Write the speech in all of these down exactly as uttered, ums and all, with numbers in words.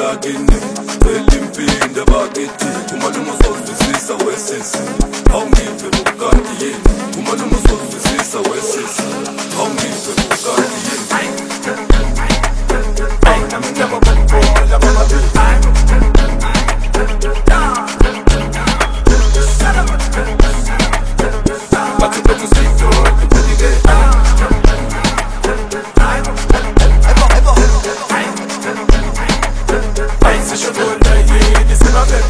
lakini elimpinda bakithi umalume uzozwisisa wesisi awungiphe bukanti yini umalume uzozwisisa wesisi awungiphe bukanti yini ay nami ngiyababonga mama bathi bethu siyidod ubudike ay sisho bona yini sibabe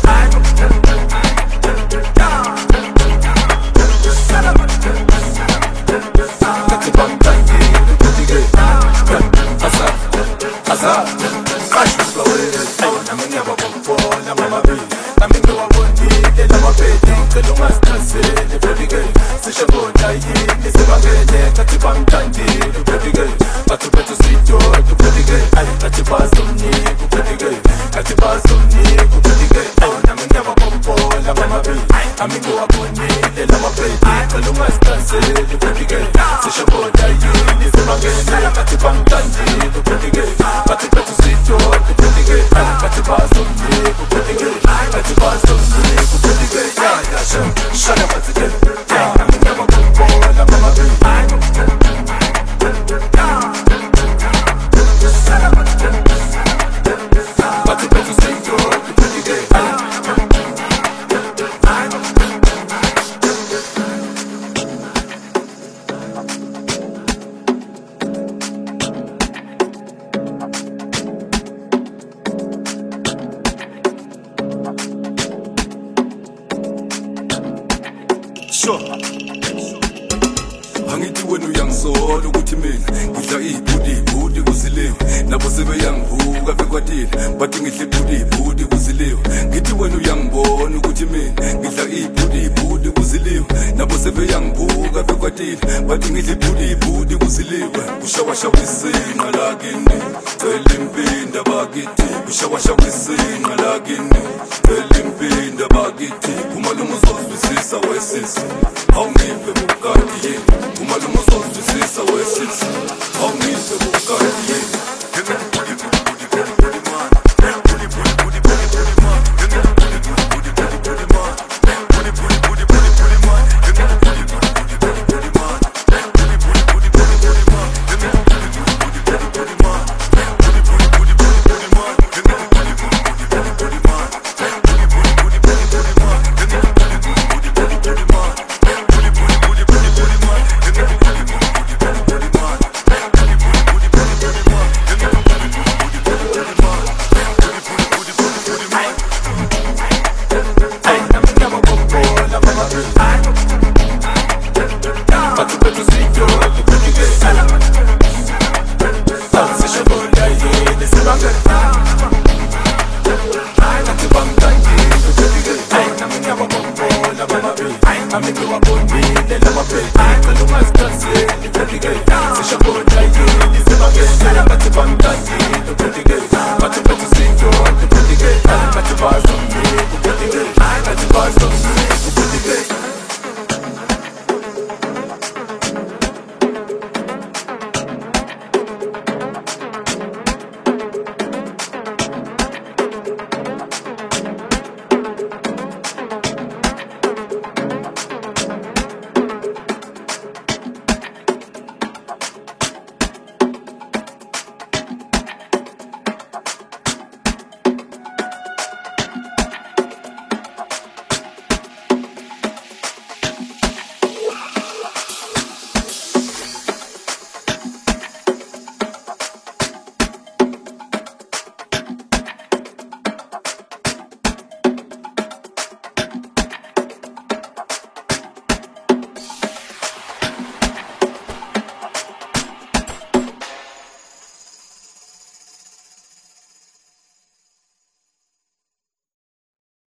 bathi bamtangi ubudike asa asa kasho bawe ay nami ngiyababonga mama bi nami ngiwabonile lamapeti ngicela ungasithaseli ubudike sisho bona yini sibabe bathi bamthandile ubudike bathi bethu siyidod ubudike ay bathi bazomnika ubudike bathi bazomnika ubudike ay nami ngiyababonga mama bi nami ngiwabonile lamapeti ngicela ungasithaseli ubudike sisho bona yini sibabe bathi bamthandile ubudike bathi bethu siyidod ubudike ay bathi bazomnika ubudike bathi bazomnika ubudike ya ya shana bathi ke ya nami ngiyababonga mama bi bathi bethu siyidod ubudike angithi wena uyangisola ukuthi mina ngidla ibhudi ibhudi kuziliwe nabo sebeyangibuka bekwatile bathi ngidla ibhudi ibhudi kuziliwe ngithi wena uyangibona ukuthi mina ngidla ibhudi ibhudi kuziliwe nabo sebeyangibuka bekwatile bathi ngidla ibhudi ibhudi kuziliwe ushawasha kwisinqa lakini cela impinda bakithi ushawasha kwisinqa lakini cela impinda bakithi umalume uzozwisisa wesisi awungiphe bukanti yini umalume uzozwisisa wesisi awungiphe bukanti yini Hey!